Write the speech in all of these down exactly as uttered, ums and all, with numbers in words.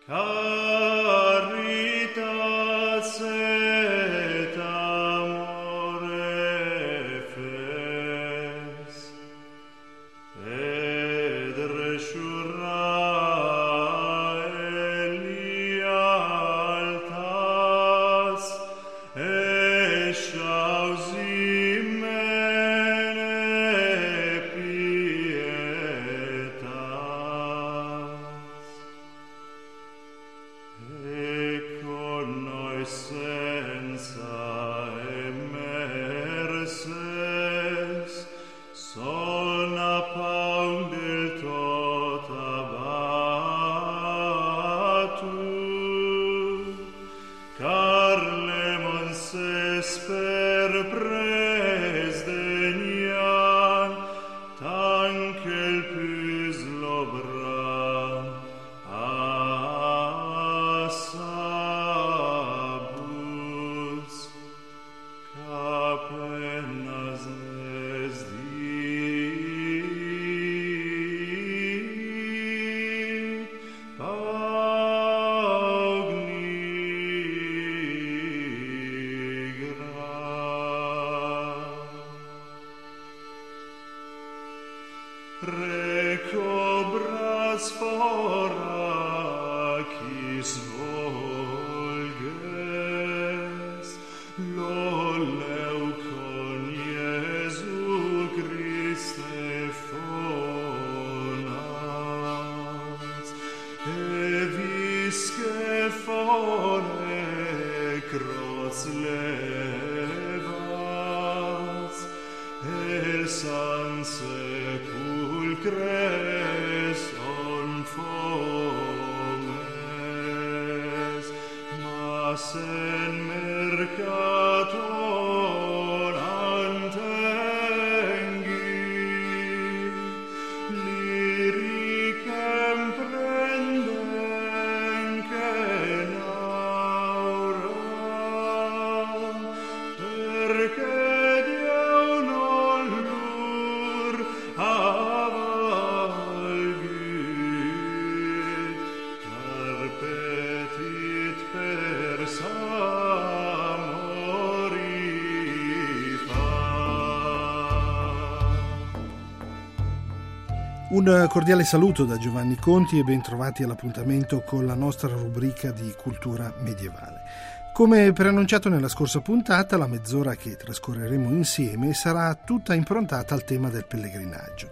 Caritas et amore fes, ed resurra elialtas, et shausimene pietas. E con noi senza emerses son appaun del tot abatu, car lemons esper presdenian, tanquel pus lobra asabus, capenas lesdi paugnigra. Recobras fora quis volges, loleu con Iesu Christe fonas, e visce fore cross levas, el san sepulcres on fomes, mas en mercator antengui, liricem prenden che naura, perché Deo non lur avalgit, car petit persa mori fa. Un cordiale saluto da Giovanni Conti e bentrovati all'appuntamento con la nostra rubrica di cultura medievale. Come preannunciato nella scorsa puntata, la mezz'ora che trascorreremo insieme sarà tutta improntata al tema del pellegrinaggio.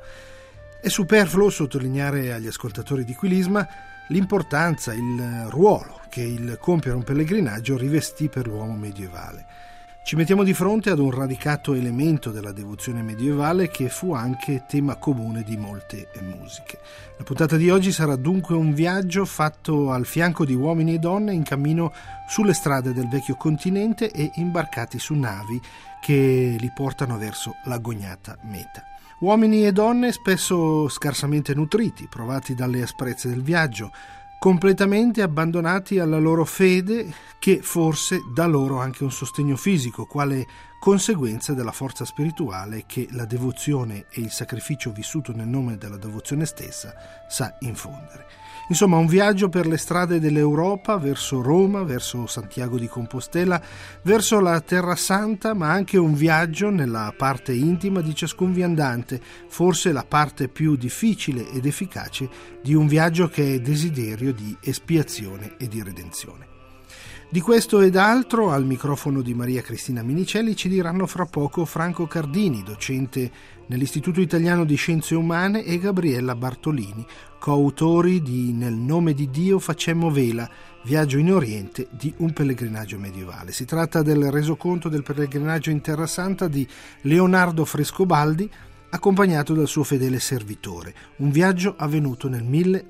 È superfluo sottolineare agli ascoltatori di Quilisma l'importanza, il ruolo che il compiere un pellegrinaggio rivestì per l'uomo medievale. Ci mettiamo di fronte ad un radicato elemento della devozione medievale che fu anche tema comune di molte musiche. La puntata di oggi sarà dunque un viaggio fatto al fianco di uomini e donne in cammino sulle strade del vecchio continente e imbarcati su navi che li portano verso l'agognata meta. Uomini e donne spesso scarsamente nutriti, provati dalle asprezze del viaggio, completamente abbandonati alla loro fede, che forse dà loro anche un sostegno fisico, quale conseguenza della forza spirituale che la devozione e il sacrificio vissuto nel nome della devozione stessa sa infondere. Insomma, un viaggio per le strade dell'Europa, verso Roma, verso Santiago di Compostela, verso la Terra Santa, ma anche un viaggio nella parte intima di ciascun viandante, forse la parte più difficile ed efficace di un viaggio che è desiderio di espiazione e di redenzione. Di questo ed altro al microfono di Maria Cristina Minicelli ci diranno fra poco Franco Cardini, docente nell'Istituto Italiano di Scienze Umane, e Gabriella Bartolini, coautori di Nel nome di Dio facemmo vela, viaggio in Oriente di un pellegrinaggio medievale. Si tratta del resoconto del pellegrinaggio in Terra Santa di Leonardo Frescobaldi, accompagnato dal suo fedele servitore, un viaggio avvenuto nel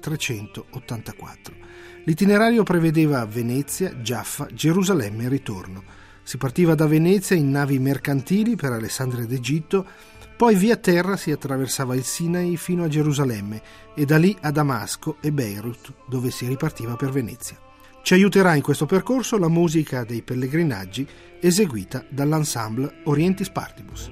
milletrecentottantaquattro. L'itinerario prevedeva Venezia, Giaffa, Gerusalemme e ritorno. Si partiva da Venezia in navi mercantili per Alessandria d'Egitto, poi via terra si attraversava il Sinai fino a Gerusalemme e da lì a Damasco e Beirut, dove si ripartiva per Venezia. Ci aiuterà in questo percorso la musica dei pellegrinaggi eseguita dall'ensemble Orientis Partibus.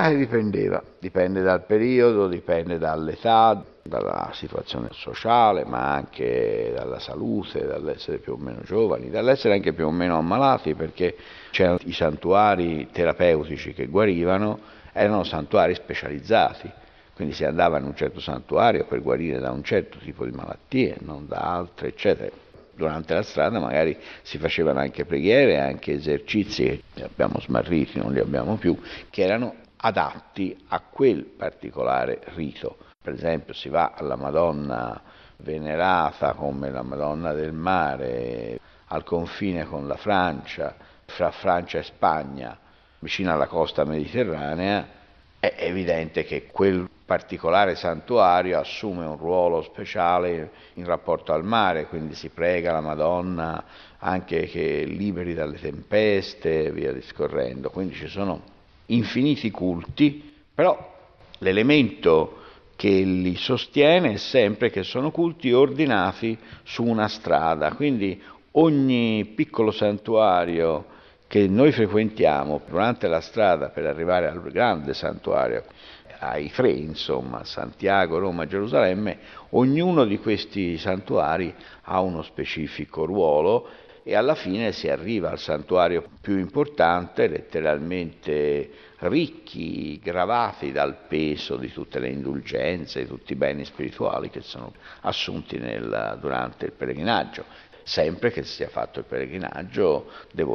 Ma dipendeva, dipende dal periodo, dipende dall'età, dalla situazione sociale, ma anche dalla salute, dall'essere più o meno giovani, dall'essere anche più o meno ammalati, perché c'erano i santuari terapeutici che guarivano, erano santuari specializzati, quindi si andava in un certo santuario per guarire da un certo tipo di malattie, non da altre, eccetera. Durante la strada magari si facevano anche preghiere, anche esercizi che li abbiamo smarriti, non li abbiamo più, che erano adatti a quel particolare rito. Per esempio si va alla Madonna venerata come la Madonna del Mare al confine con la Francia, fra Francia e Spagna, vicino alla costa mediterranea. È evidente che quel particolare santuario assume un ruolo speciale in rapporto al mare, quindi si prega la Madonna anche che liberi dalle tempeste e via discorrendo. Quindi ci sono infiniti culti, però l'elemento che li sostiene è sempre che sono culti ordinati su una strada, quindi ogni piccolo santuario che noi frequentiamo durante la strada per arrivare al grande santuario, ai tre insomma, Santiago, Roma, Gerusalemme, ognuno di questi santuari ha uno specifico ruolo e alla fine si arriva al santuario più importante, letteralmente ricchi, gravati dal peso di tutte le indulgenze, di tutti i beni spirituali che sono assunti nel, durante il pellegrinaggio. Sempre che sia fatto il pellegrinaggio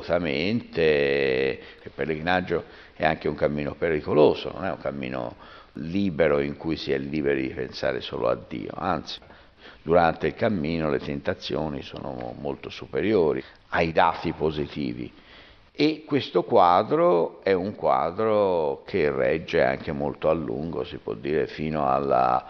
devotamente. Il pellegrinaggio è anche un cammino pericoloso, non è un cammino libero in cui si è liberi di pensare solo a Dio, anzi, durante il cammino le tentazioni sono molto superiori ai dati positivi. E questo quadro è un quadro che regge anche molto a lungo, si può dire, fino alla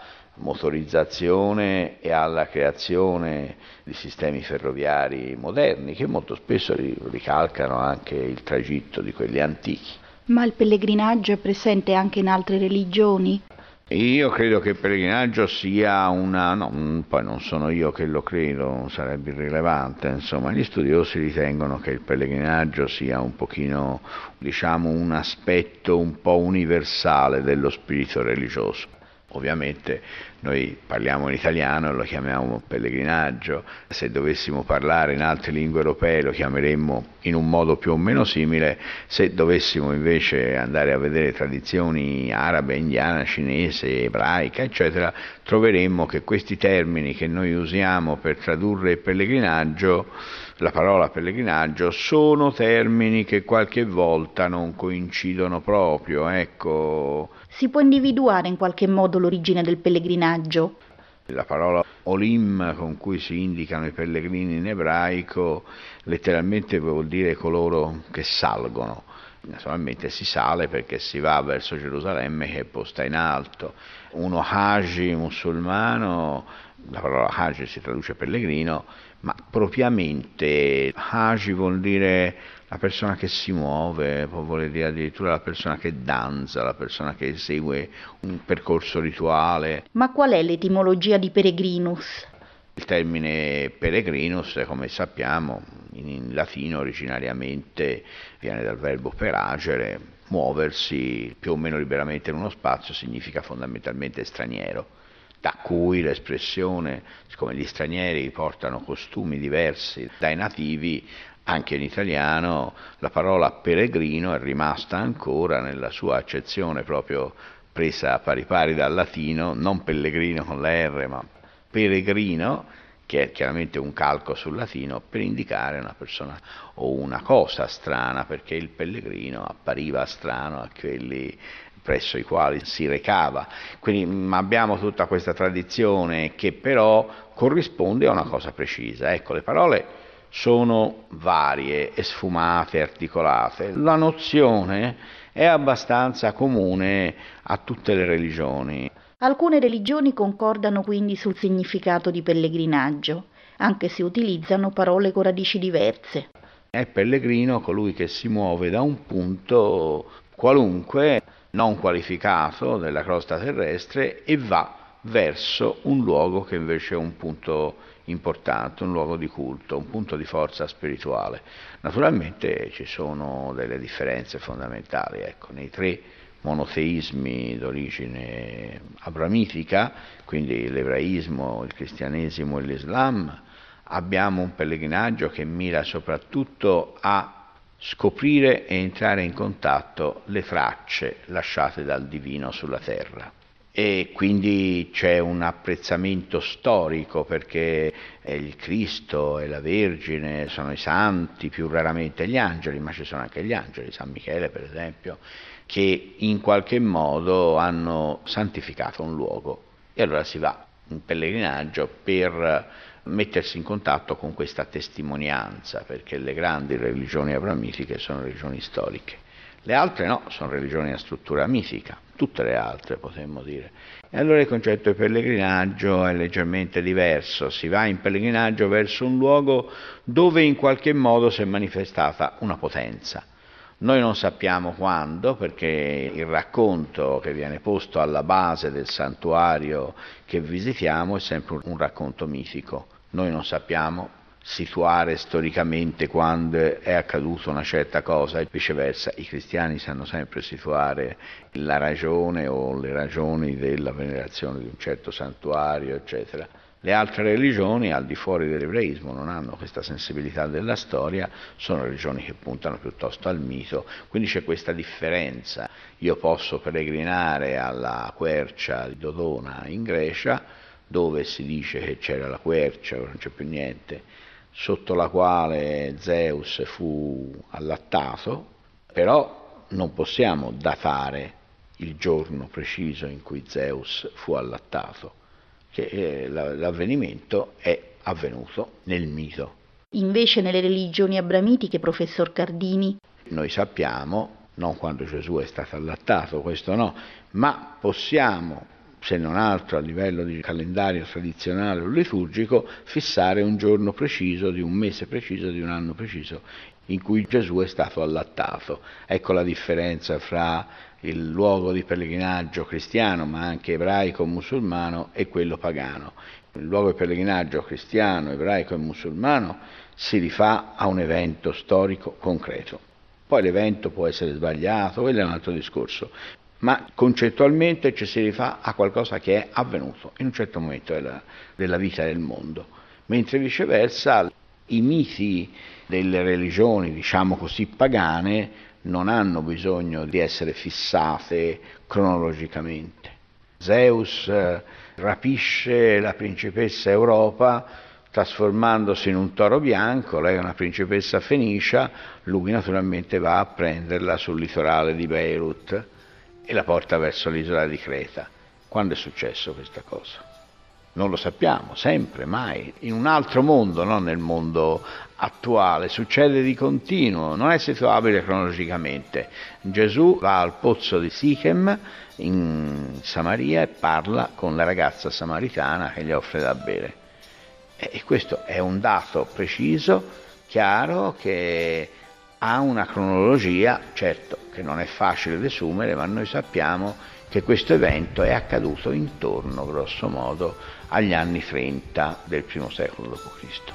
motorizzazione e alla creazione di sistemi ferroviari moderni che molto spesso ricalcano anche il tragitto di quelli antichi. Ma il pellegrinaggio è presente anche in altre religioni? Io credo che il pellegrinaggio sia una... no, poi non sono io che lo credo, sarebbe irrilevante, insomma, gli studiosi ritengono che il pellegrinaggio sia un pochino, diciamo, un aspetto un po' universale dello spirito religioso. Ovviamente noi parliamo in italiano e lo chiamiamo pellegrinaggio, se dovessimo parlare in altre lingue europee lo chiameremmo in un modo più o meno simile, se dovessimo invece andare a vedere tradizioni arabe, indiana, cinese, ebraica, eccetera, troveremmo che questi termini che noi usiamo per tradurre il pellegrinaggio, la parola pellegrinaggio, sono termini che qualche volta non coincidono proprio, ecco. Si può individuare in qualche modo l'origine del pellegrinaggio? La parola olim con cui si indicano i pellegrini in ebraico letteralmente vuol dire coloro che salgono. Naturalmente si sale perché si va verso Gerusalemme che è posta in alto. Uno haji musulmano, la parola haji si traduce pellegrino, ma propriamente haji vuol dire la persona che si muove, può voler dire addirittura la persona che danza, la persona che segue un percorso rituale. Ma qual è l'etimologia di peregrinus? Il termine peregrinus, come sappiamo, in latino originariamente viene dal verbo peragere, muoversi più o meno liberamente in uno spazio significa fondamentalmente straniero, da cui l'espressione, siccome gli stranieri portano costumi diversi dai nativi, anche in italiano la parola peregrino è rimasta ancora nella sua accezione proprio presa a pari pari dal latino, non pellegrino con la R, ma peregrino, che è chiaramente un calco sul latino per indicare una persona o una cosa strana, perché il pellegrino appariva strano a quelli presso i quali si recava. Quindi abbiamo tutta questa tradizione che però corrisponde a una cosa precisa. Ecco, le parole sono varie e sfumate, articolate. La nozione è abbastanza comune a tutte le religioni. Alcune religioni concordano quindi sul significato di pellegrinaggio, anche se utilizzano parole con radici diverse. È pellegrino colui che si muove da un punto qualunque, non qualificato, della crosta terrestre e va verso un luogo che invece è un punto importante, un luogo di culto, un punto di forza spirituale. Naturalmente ci sono delle differenze fondamentali, ecco, nei tre monoteismi d'origine abramitica, quindi l'ebraismo, il cristianesimo e l'Islam, abbiamo un pellegrinaggio che mira soprattutto a scoprire e entrare in contatto le tracce lasciate dal divino sulla terra. E quindi c'è un apprezzamento storico, perché il Cristo e la Vergine sono i santi, più raramente gli angeli, ma ci sono anche gli angeli, San Michele per esempio, che in qualche modo hanno santificato un luogo. E allora si va in pellegrinaggio per mettersi in contatto con questa testimonianza, perché le grandi religioni abramitiche sono religioni storiche. Le altre no, sono religioni a struttura mitica, tutte le altre potremmo dire. E allora il concetto di pellegrinaggio è leggermente diverso, si va in pellegrinaggio verso un luogo dove in qualche modo si è manifestata una potenza. Noi non sappiamo quando, perché il racconto che viene posto alla base del santuario che visitiamo è sempre un racconto mitico. Noi non sappiamo situare storicamente quando è accaduta una certa cosa e viceversa. I cristiani sanno sempre situare la ragione o le ragioni della venerazione di un certo santuario, eccetera. Le altre religioni, al di fuori dell'ebraismo, non hanno questa sensibilità della storia, sono religioni che puntano piuttosto al mito, quindi c'è questa differenza. Io posso pellegrinare alla quercia di Dodona in Grecia, dove si dice che c'era la quercia, ora non c'è più niente, sotto la quale Zeus fu allattato, però non possiamo datare il giorno preciso in cui Zeus fu allattato, che l'avvenimento è avvenuto nel mito. Invece nelle religioni abramitiche, professor Cardini? Noi sappiamo, non quando Gesù è stato allattato, questo no, ma possiamo, se non altro a livello di calendario tradizionale o liturgico, fissare un giorno preciso, di un mese preciso, di un anno preciso, in cui Gesù è stato allattato. Ecco la differenza fra il luogo di pellegrinaggio cristiano, ma anche ebraico, musulmano, e quello pagano. Il luogo di pellegrinaggio cristiano, ebraico e musulmano si rifà a un evento storico concreto. Poi l'evento può essere sbagliato, quello è un altro discorso, ma concettualmente ci si rifà a qualcosa che è avvenuto in un certo momento della, della vita del mondo, mentre viceversa i miti delle religioni, diciamo così, pagane, non hanno bisogno di essere fissate cronologicamente. Zeus eh, rapisce la principessa Europa trasformandosi in un toro bianco, lei è una principessa fenicia, lui naturalmente va a prenderla sul litorale di Beirut e la porta verso l'isola di Creta. Quando è successo questa cosa? Non lo sappiamo, sempre, mai. In un altro mondo, non nel mondo attuale, succede di continuo, non è situabile cronologicamente. Gesù va al pozzo di Sichem in Samaria e parla con la ragazza samaritana che gli offre da bere. E questo è un dato preciso, chiaro, che ha una cronologia, certo che non è facile desumere, ma noi sappiamo che questo evento è accaduto intorno, grosso modo, agli anni trenta del primo secolo dopo Cristo.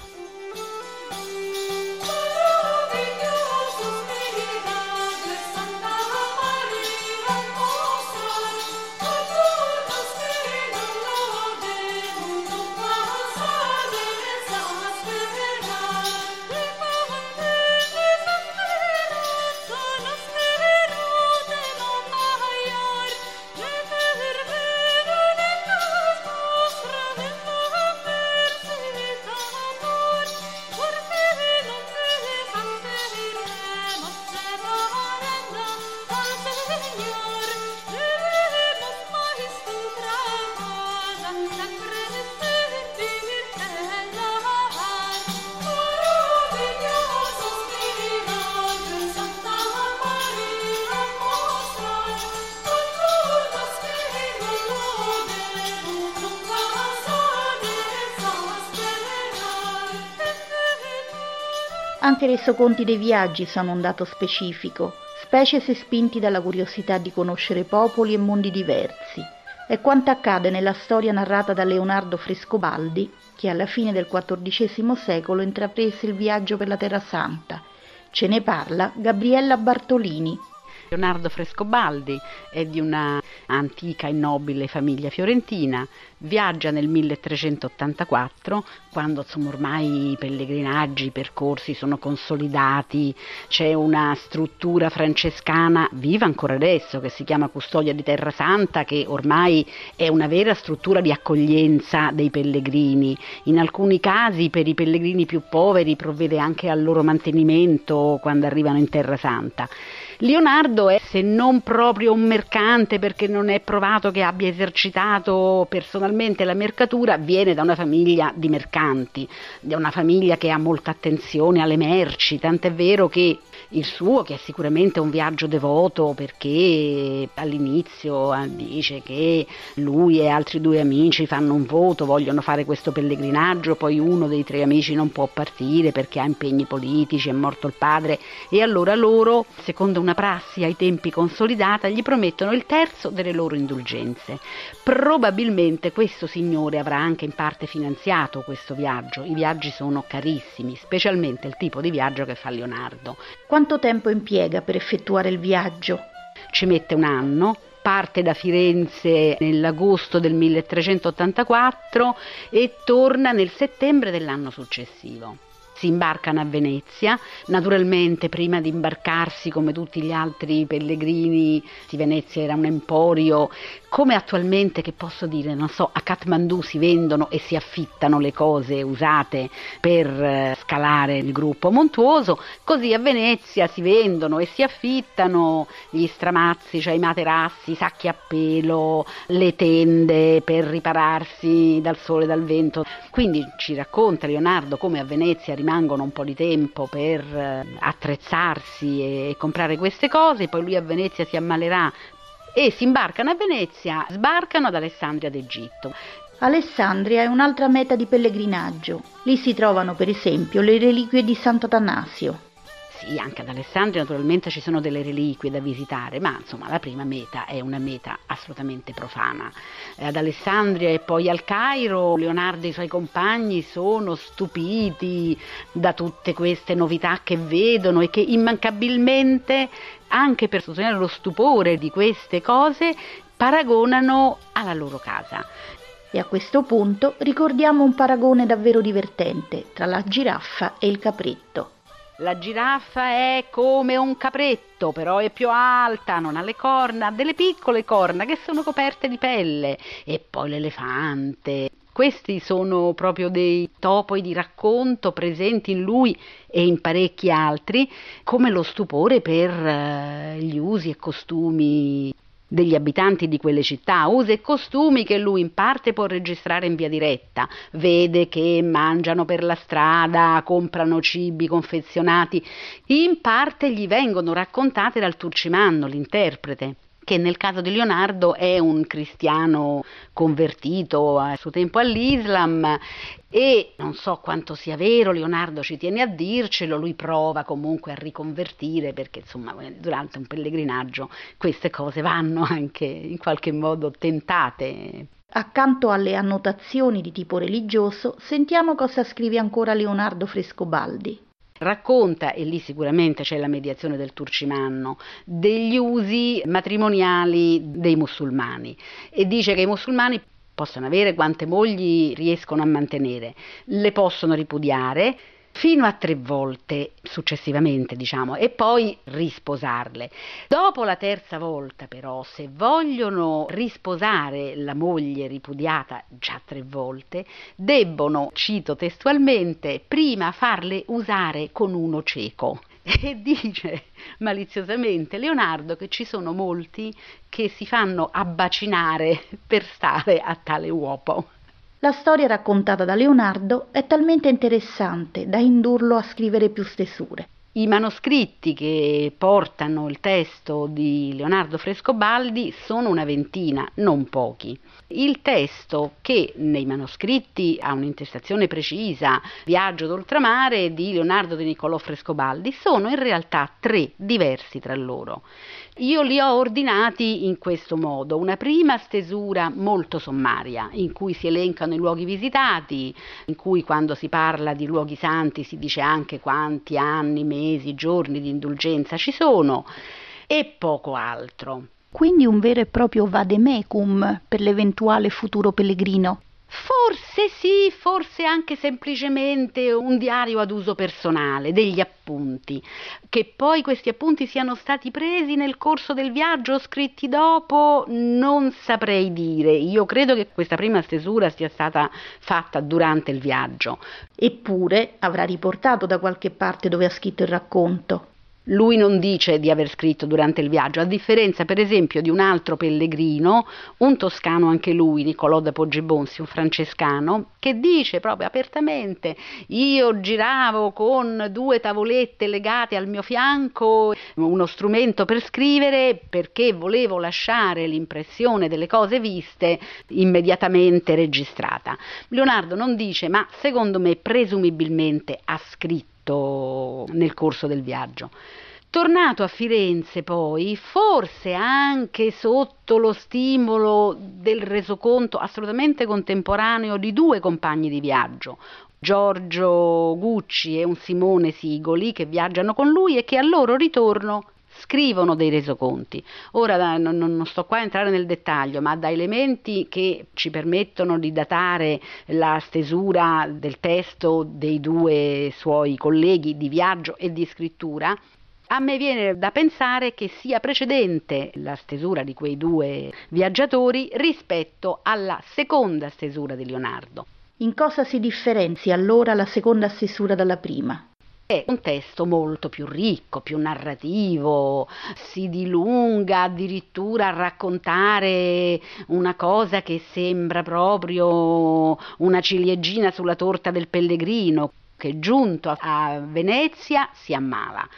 Anche i resoconti dei viaggi sono un dato specifico, specie se spinti dalla curiosità di conoscere popoli e mondi diversi. È quanto accade nella storia narrata da Leonardo Frescobaldi, che alla fine del quattordicesimo secolo intraprese il viaggio per la Terra Santa. Ce ne parla Gabriella Bartolini. Leonardo Frescobaldi è di una antica e nobile famiglia fiorentina, viaggia nel milletrecentottantaquattro, quando insomma ormai i pellegrinaggi, i percorsi sono consolidati, c'è una struttura francescana viva ancora adesso che si chiama Custodia di Terra Santa, che ormai è una vera struttura di accoglienza dei pellegrini. In alcuni casi per i pellegrini più poveri provvede anche al loro mantenimento quando arrivano in Terra Santa. Leonardo è, se non proprio un mercante, perché non è provato che abbia esercitato personalmente la mercatura, viene da una famiglia di mercanti, da una famiglia che ha molta attenzione alle merci, tant'è vero che il suo, che è sicuramente un viaggio devoto, perché all'inizio dice che lui e altri due amici fanno un voto, vogliono fare questo pellegrinaggio, poi uno dei tre amici non può partire perché ha impegni politici, è morto il padre, e allora loro, secondo una prassi ai tempi consolidata, gli promettono il terzo delle loro indulgenze. Probabilmente questo signore avrà anche in parte finanziato questo viaggio. I viaggi sono carissimi, specialmente il tipo di viaggio che fa Leonardo. Quanto tempo impiega per effettuare il viaggio? Ci mette un anno. Parte da Firenze nell'agosto del milletrecentottantaquattro e torna nel settembre dell'anno successivo. Si imbarcano a Venezia, naturalmente prima di imbarcarsi, come tutti gli altri pellegrini, Venezia era un emporio, come attualmente, che posso dire, non so, a Kathmandu si vendono e si affittano le cose usate per scalare il gruppo montuoso, così a Venezia si vendono e si affittano gli stramazzi, cioè i materassi, i sacchi a pelo, le tende per ripararsi dal sole e dal vento. Quindi ci racconta Leonardo come a Venezia rimangono un po' di tempo per attrezzarsi e comprare queste cose, poi lui a Venezia si ammalerà e si imbarcano a Venezia, sbarcano ad Alessandria d'Egitto. Alessandria è un'altra meta di pellegrinaggio. Lì si trovano per esempio le reliquie di Sant'Atanasio. Sì, anche ad Alessandria naturalmente ci sono delle reliquie da visitare, ma insomma la prima meta è una meta assolutamente profana. Ad Alessandria e poi al Cairo Leonardo e i suoi compagni sono stupiti da tutte queste novità che vedono e che immancabilmente, anche per sostenere lo stupore di queste cose, paragonano alla loro casa. E a questo punto ricordiamo un paragone davvero divertente tra la giraffa e il capretto. La giraffa è come un capretto, però è più alta, non ha le corna, ha delle piccole corna che sono coperte di pelle. E poi l'elefante. Questi sono proprio dei topoi di racconto presenti in lui e in parecchi altri, come lo stupore per eh, gli usi e costumi degli abitanti di quelle città, usi e costumi che lui in parte può registrare in via diretta, vede che mangiano per la strada, comprano cibi confezionati, in parte gli vengono raccontate dal Turcimanno, l'interprete, che nel caso di Leonardo è un cristiano convertito a suo tempo all'Islam, e non so quanto sia vero, Leonardo ci tiene a dircelo, lui prova comunque a riconvertire, perché insomma durante un pellegrinaggio queste cose vanno anche in qualche modo tentate. Accanto alle annotazioni di tipo religioso, sentiamo cosa scrive ancora Leonardo Frescobaldi. Racconta, e lì sicuramente c'è la mediazione del Turcimanno, degli usi matrimoniali dei musulmani, e dice che i musulmani possono avere quante mogli riescono a mantenere, le possono ripudiare fino a tre volte successivamente, diciamo, e poi risposarle. Dopo la terza volta, però, se vogliono risposare la moglie ripudiata già tre volte, debbono, cito testualmente, prima farle usare con uno cieco. E dice maliziosamente Leonardo che ci sono molti che si fanno abbacinare per stare a tale uopo. La storia raccontata da Leonardo è talmente interessante da indurlo a scrivere più stesure. I manoscritti che portano il testo di Leonardo Frescobaldi sono una ventina, non pochi. Il testo, che nei manoscritti ha un'intestazione precisa, Viaggio d'oltramare di Leonardo de Niccolò Frescobaldi, sono in realtà tre diversi tra loro. Io li ho ordinati in questo modo: una prima stesura molto sommaria, in cui si elencano i luoghi visitati, in cui quando si parla di luoghi santi si dice anche quanti anni, mesi, giorni di indulgenza ci sono. e poco altro. Quindi un vero e proprio vademecum per l'eventuale futuro pellegrino. Forse sì, forse anche semplicemente un diario ad uso personale, degli appunti. Che poi questi appunti siano stati presi nel corso del viaggio o scritti dopo, non saprei dire. Io credo che questa prima stesura sia stata fatta durante il viaggio. Eppure avrà riportato da qualche parte dove ha scritto il racconto. Lui non dice di aver scritto durante il viaggio, a differenza per esempio di un altro pellegrino, un toscano anche lui, Niccolò da Poggibonsi, un francescano, che dice proprio apertamente: io giravo con due tavolette legate al mio fianco, uno strumento per scrivere, perché volevo lasciare l'impressione delle cose viste immediatamente registrata. Leonardo non dice, ma secondo me presumibilmente ha scritto nel corso del viaggio. Tornato a Firenze poi, forse anche sotto lo stimolo del resoconto assolutamente contemporaneo di due compagni di viaggio, Giorgio Gucci e un Simone Sigoli, che viaggiano con lui e che al loro ritorno scrivono dei resoconti. Ora non, non sto qua a entrare nel dettaglio, ma da elementi che ci permettono di datare la stesura del testo dei due suoi colleghi di viaggio e di scrittura, a me viene da pensare che sia precedente la stesura di quei due viaggiatori rispetto alla seconda stesura di Leonardo. In cosa si differenzia allora la seconda stesura dalla prima? È un testo molto più ricco, più narrativo, si dilunga addirittura a raccontare una cosa che sembra proprio una ciliegina sulla torta del pellegrino, che giunto a Venezia si ammala,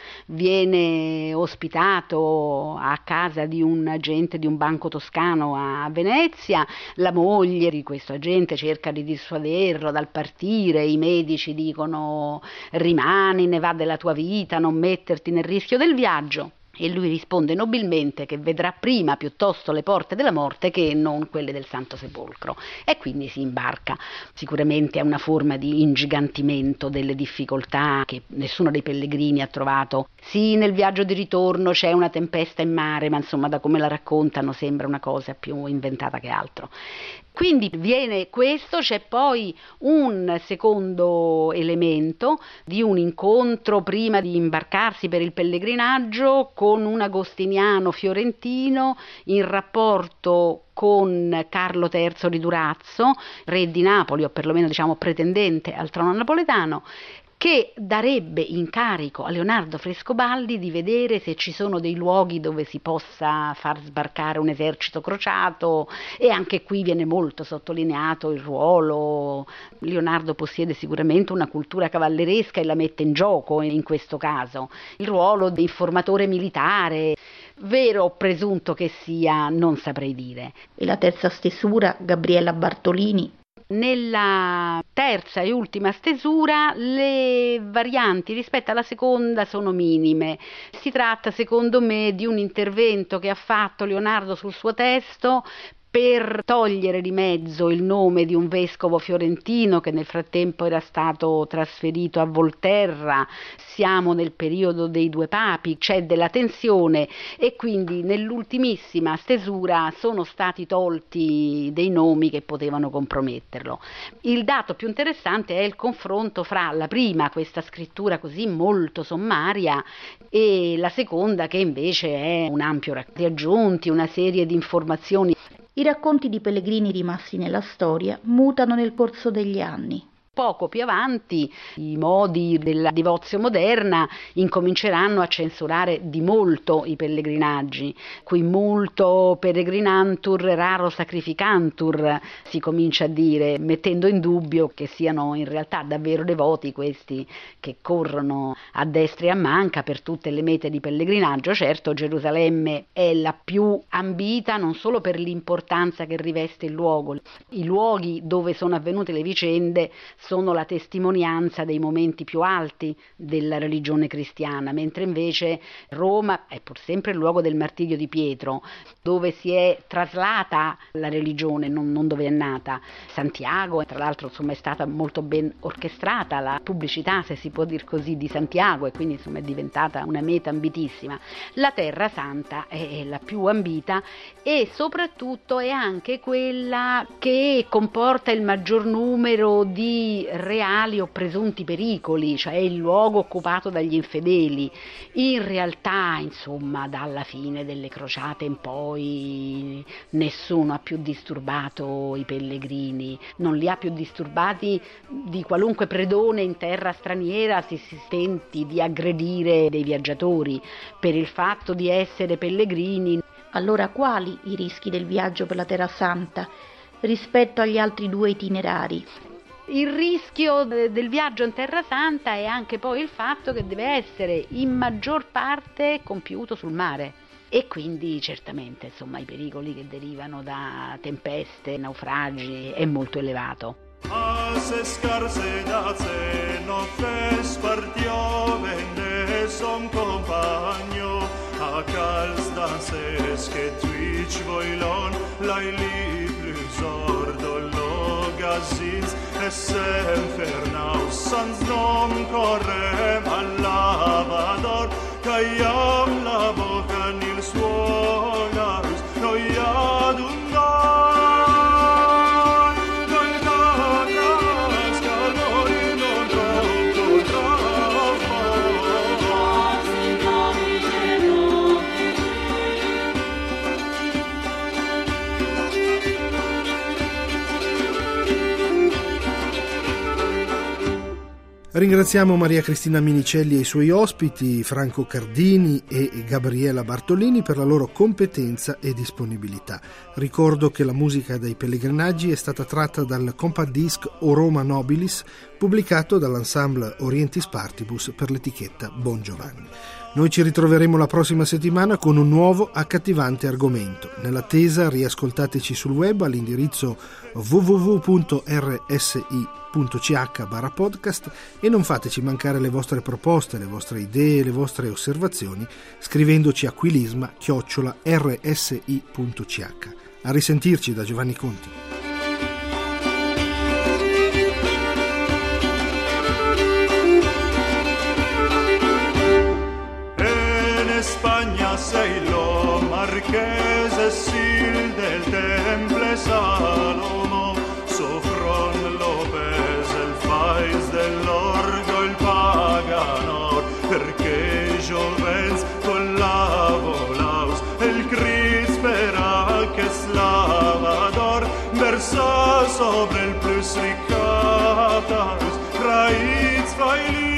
viene ospitato a casa di un agente di un banco toscano a Venezia, la moglie di questo agente cerca di dissuaderlo dal partire, i medici dicono rimani, ne va della tua vita, non metterti nel rischio del viaggio. E lui risponde nobilmente che vedrà prima piuttosto le porte della morte che non quelle del Santo Sepolcro, e quindi si imbarca. Sicuramente è una forma di ingigantimento delle difficoltà che nessuno dei pellegrini ha trovato. Sì, nel viaggio di ritorno c'è una tempesta in mare, ma insomma da come la raccontano sembra una cosa più inventata che altro. Quindi viene questo, c'è poi un secondo elemento di un incontro prima di imbarcarsi per il pellegrinaggio con un agostiniano fiorentino in rapporto con Carlo terzo di Durazzo, re di Napoli, o perlomeno diciamo pretendente al trono napoletano, che darebbe incarico a Leonardo Frescobaldi di vedere se ci sono dei luoghi dove si possa far sbarcare un esercito crociato, e anche qui viene molto sottolineato il ruolo. Leonardo possiede sicuramente una cultura cavalleresca e la mette in gioco in questo caso, il ruolo di informatore militare. Vero o presunto che sia, non saprei dire. E la terza stesura, Gabriella Bartolini? Nella terza e ultima stesura le varianti rispetto alla seconda sono minime. Si tratta, secondo me, di un intervento che ha fatto Leonardo sul suo testo per togliere di mezzo il nome di un vescovo fiorentino che nel frattempo era stato trasferito a Volterra. Siamo nel periodo dei due papi, c'è della tensione, e quindi nell'ultimissima stesura sono stati tolti dei nomi che potevano comprometterlo. Il dato più interessante è il confronto fra la prima, questa scrittura così molto sommaria, e la seconda, che invece è un ampio racconto di aggiunti, una serie di informazioni. I racconti di pellegrini rimasti nella storia mutano nel corso degli anni. Poco più avanti i modi della divozio moderna incominceranno a censurare di molto i pellegrinaggi, qui multo peregrinantur raro sacrificantur si comincia a dire, mettendo in dubbio che siano in realtà davvero devoti questi che corrono a destra e a manca per tutte le mete di pellegrinaggio. Certo, Gerusalemme è la più ambita non solo per l'importanza che riveste il luogo, i luoghi dove sono avvenute le vicende sono la testimonianza dei momenti più alti della religione cristiana, mentre invece Roma è pur sempre il luogo del martirio di Pietro, dove si è traslata la religione, non, non dove è nata. Santiago, tra l'altro, insomma, è stata molto ben orchestrata la pubblicità, se si può dir così, di Santiago, e quindi insomma è diventata una meta ambitissima. La Terra Santa è la più ambita e soprattutto è anche quella che comporta il maggior numero di reali o presunti pericoli, cioè il luogo occupato dagli infedeli. In realtà, insomma, dalla fine delle crociate in poi nessuno ha più disturbato i pellegrini, non li ha più disturbati di qualunque predone in terra straniera si, si tenti di aggredire dei viaggiatori per il fatto di essere pellegrini. Allora quali i rischi del viaggio per la Terra Santa rispetto agli altri due itinerari? Il rischio del viaggio in Terra Santa è anche poi il fatto che deve essere in maggior parte compiuto sul mare e quindi certamente, insomma, i pericoli che derivano da tempeste, naufragi è molto elevato. Ase scarse da ceno fes partio venne son compagno a cals danses che twitch voilon lai li plus ordo logazins e s'enfernaus sans non correm al lavador caiam la boca nil suo laus noi adundam Ringraziamo Maria Cristina Minicelli e i suoi ospiti, Franco Cardini e Gabriela Bartolini, per la loro competenza e disponibilità. Ricordo che la musica dei pellegrinaggi è stata tratta dal compact disc O Roma Nobilis, pubblicato dall'ensemble Orientis Partibus per l'etichetta Bon Giovanni. Noi ci ritroveremo la prossima settimana con un nuovo accattivante argomento. Nell'attesa, riascoltateci sul web all'indirizzo w w w punto r s i punto c h barra podcast e non fateci mancare le vostre proposte, le vostre idee, le vostre osservazioni scrivendoci a quilisma chiocciola r s i punto c h. A risentirci da Giovanni Conti. Spagna sei lo marchese sil del temple Salomo Sofron Lopez el fais dell'orgo il paganor perché giovens con la volaus el cris spera che slavador versa sobre el plus ricatas raiz faili